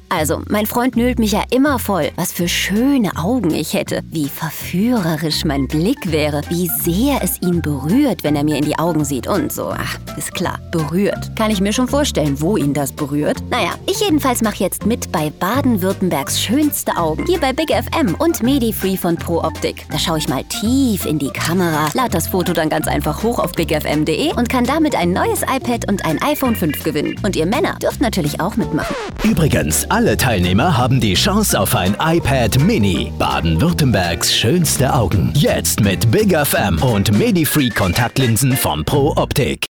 Also, mein Freund nölt mich ja immer voll, was für schöne Augen ich hätte, wie verführerisch mein Blick wäre, wie sehr es ihn berührt, wenn er mir in die Augen sieht und so. Ach, ist klar, berührt. Kann ich mir schon vorstellen, wo ihn das berührt? Naja, ich jedenfalls mache jetzt mit bei Baden-Württembergs schönste Augen, hier bei Big FM und Medifree von Pro Optik. Da schaue ich mal tief in die Kamera, lade das Foto dann ganz einfach hoch auf bigfm.de und kann damit ein neues iPad und ein iPhone 5 gewinnen. Und ihr Männer dürft natürlich auch mitmachen. Übrigens, alle Teilnehmer haben die Chance auf ein iPad Mini. Baden-Württembergs schönste Augen. Jetzt mit Big FM und Medifree Kontaktlinsen von Pro Optik.